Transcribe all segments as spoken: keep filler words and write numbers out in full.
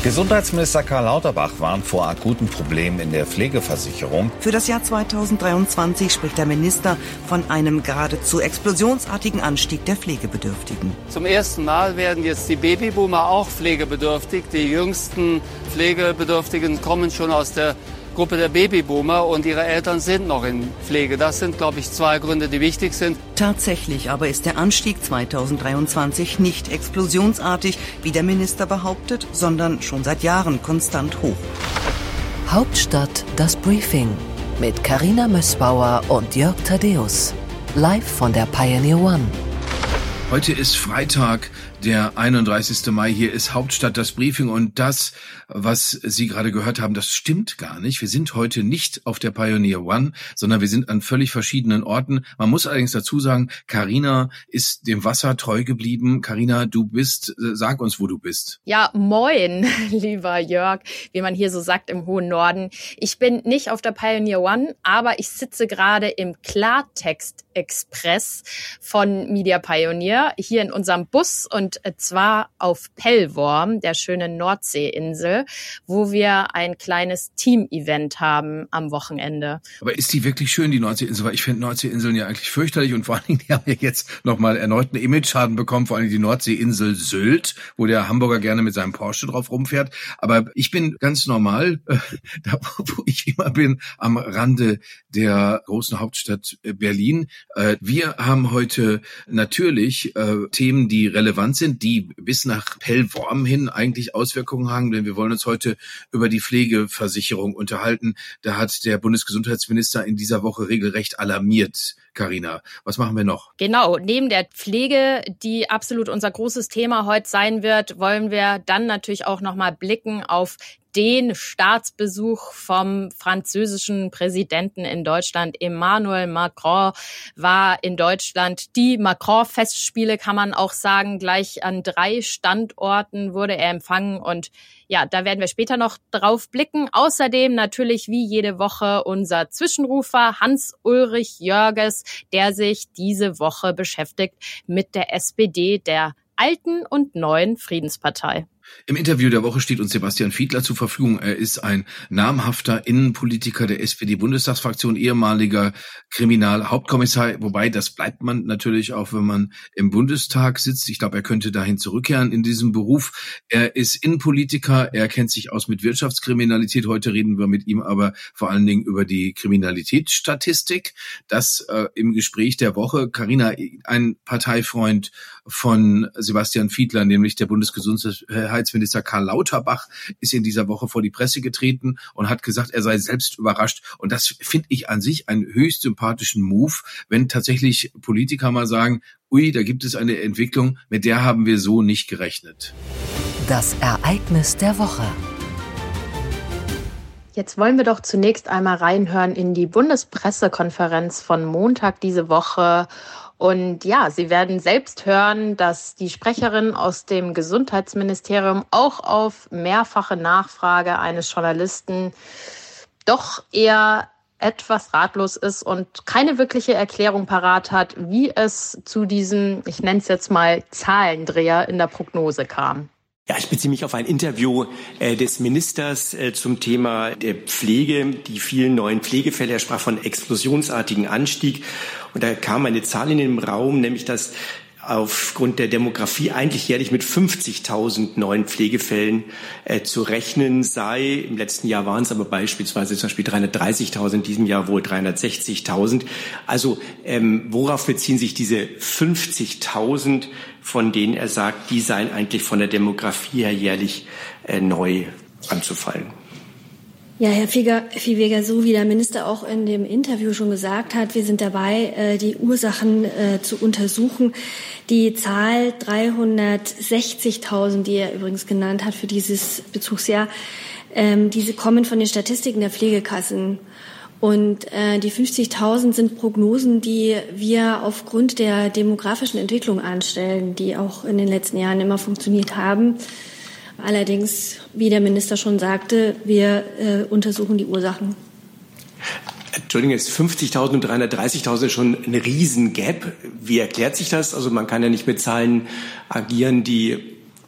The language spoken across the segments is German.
Gesundheitsminister Karl Lauterbach warnt vor akuten Problemen in der Pflegeversicherung. Für das Jahr zweitausenddreiundzwanzig spricht der Minister von einem geradezu explosionsartigen Anstieg der Pflegebedürftigen. Zum ersten Mal werden jetzt die Babyboomer auch pflegebedürftig. Die jüngsten Pflegebedürftigen kommen schon aus der Gruppe der Babyboomer und ihre Eltern sind noch in Pflege. Das sind, glaube ich, zwei Gründe, die wichtig sind. Tatsächlich aber ist der Anstieg zweitausenddreiundzwanzig nicht explosionsartig, wie der Minister behauptet, sondern schon seit Jahren konstant hoch. Hauptstadt das Briefing mit Carina Mössbauer und Jörg Thaddeus. Live von der Pioneer One. Heute ist Freitag, der einunddreißigste Mai. Hier ist Hauptstadt das Briefing und das, was Sie gerade gehört haben, das stimmt gar nicht. Wir sind heute nicht auf der Pioneer One, sondern wir sind an völlig verschiedenen Orten. Man muss allerdings dazu sagen, Carina ist dem Wasser treu geblieben. Carina, du bist, sag uns, wo du bist. Ja, moin, lieber Jörg, wie man hier so sagt im hohen Norden. Ich bin nicht auf der Pioneer One, aber ich sitze gerade im Klartext Express von Media Pioneer hier in unserem Bus und zwar auf Pellworm, der schönen Nordseeinsel, wo wir ein kleines Team-Event haben am Wochenende. Aber ist die wirklich schön, die Nordseeinsel? Weil ich finde Nordseeinseln ja eigentlich fürchterlich und vor allen Dingen, die haben ja jetzt nochmal erneut einen Image-Schaden bekommen, vor allem die Nordseeinsel Sylt, wo der Hamburger gerne mit seinem Porsche drauf rumfährt. Aber ich bin ganz normal, äh, da wo ich immer bin, am Rande der großen Hauptstadt Berlin. Äh, wir haben heute natürlich äh, Themen, die relevant sind, die bis nach Pellworm hin eigentlich Auswirkungen haben, denn wir wollen uns heute über die Pflegeversicherung unterhalten. Da hat der Bundesgesundheitsminister in dieser Woche regelrecht alarmiert. Carina, was machen wir noch? Genau, neben der Pflege, die absolut unser großes Thema heute sein wird, wollen wir dann natürlich auch nochmal blicken auf den Staatsbesuch vom französischen Präsidenten in Deutschland. Emmanuel Macron war in Deutschland. Die Macron-Festspiele kann man auch sagen, gleich an drei Standorten wurde er empfangen und ja, da werden wir später noch drauf blicken. Außerdem natürlich wie jede Woche unser Zwischenrufer Hans-Ulrich Jörges, der sich diese Woche beschäftigt mit der S P D, der alten und neuen Friedenspartei. Im Interview der Woche steht uns Sebastian Fiedler zur Verfügung. Er ist ein namhafter Innenpolitiker der S P D-Bundestagsfraktion, ehemaliger Kriminalhauptkommissar, wobei das bleibt man natürlich auch, wenn man im Bundestag sitzt. Ich glaube, er könnte dahin zurückkehren in diesem Beruf. Er ist Innenpolitiker, er kennt sich aus mit Wirtschaftskriminalität. Heute reden wir mit ihm aber vor allen Dingen über die Kriminalitätsstatistik. Das äh, im Gespräch der Woche. Carina, ein Parteifreund von Sebastian Fiedler, nämlich der Bundesgesundheitsminister Karl Lauterbach, ist in dieser Woche vor die Presse getreten und hat gesagt, er sei selbst überrascht. Und das finde ich an sich einen höchst sympathischen Move, wenn tatsächlich Politiker mal sagen, ui, da gibt es eine Entwicklung, mit der haben wir so nicht gerechnet. Das Ereignis der Woche. Jetzt wollen wir doch zunächst einmal reinhören in die Bundespressekonferenz von Montag diese Woche. Und ja, Sie werden selbst hören, dass die Sprecherin aus dem Gesundheitsministerium auch auf mehrfache Nachfrage eines Journalisten doch eher etwas ratlos ist und keine wirkliche Erklärung parat hat, wie es zu diesem, ich nenne es jetzt mal, Zahlendreher in der Prognose kam. Ja, ich beziehe mich auf ein Interview äh, des Ministers äh, zum Thema der Pflege, die vielen neuen Pflegefälle. Er sprach von explosionsartigen Anstieg. Und da kam eine Zahl in den Raum, nämlich dass aufgrund der Demografie eigentlich jährlich mit fünfzigtausend neuen Pflegefällen äh, zu rechnen sei. Im letzten Jahr waren es aber beispielsweise zum Beispiel dreihundertdreißigtausend, in diesem Jahr wohl dreihundertsechzigtausend. Also ähm, worauf beziehen sich diese fünfzigtausend, von denen er sagt, die seien eigentlich von der Demografie her jährlich äh, neu anzufallen? Ja, Herr Viehweger, so wie der Minister auch in dem Interview schon gesagt hat, wir sind dabei, die Ursachen zu untersuchen. Die Zahl dreihundertsechzigtausend, die er übrigens genannt hat für dieses Bezugsjahr, diese kommen von den Statistiken der Pflegekassen. Und die fünfzigtausend sind Prognosen, die wir aufgrund der demografischen Entwicklung anstellen, die auch in den letzten Jahren immer funktioniert haben. Allerdings, wie der Minister schon sagte, wir äh, untersuchen die Ursachen. Entschuldigung, ist fünfzigtausend und dreihundertdreißigtausend schon ein Riesengap. Wie erklärt sich das? Also man kann ja nicht mit Zahlen agieren, die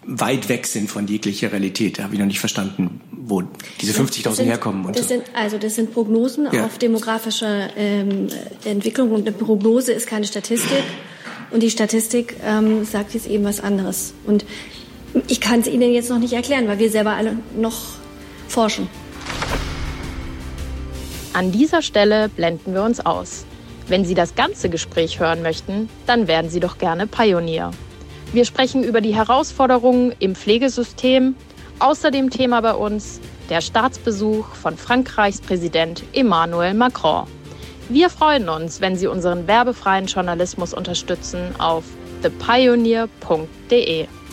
weit weg sind von jeglicher Realität. Da habe ich noch nicht verstanden, wo diese fünfzigtausend herkommen. Und das sind, also das sind Prognosen ja. auf demografischer ähm, Entwicklung. Und eine Prognose ist keine Statistik. Und die Statistik ähm, sagt jetzt eben was anderes. Und ich kann es Ihnen jetzt noch nicht erklären, weil wir selber alle noch forschen. An dieser Stelle blenden wir uns aus. Wenn Sie das ganze Gespräch hören möchten, dann werden Sie doch gerne Pionier. Wir sprechen über die Herausforderungen im Pflegesystem. Außerdem Thema bei uns der Staatsbesuch von Frankreichs Präsident Emmanuel Macron. Wir freuen uns, wenn Sie unseren werbefreien Journalismus unterstützen auf the pioneer punkt de.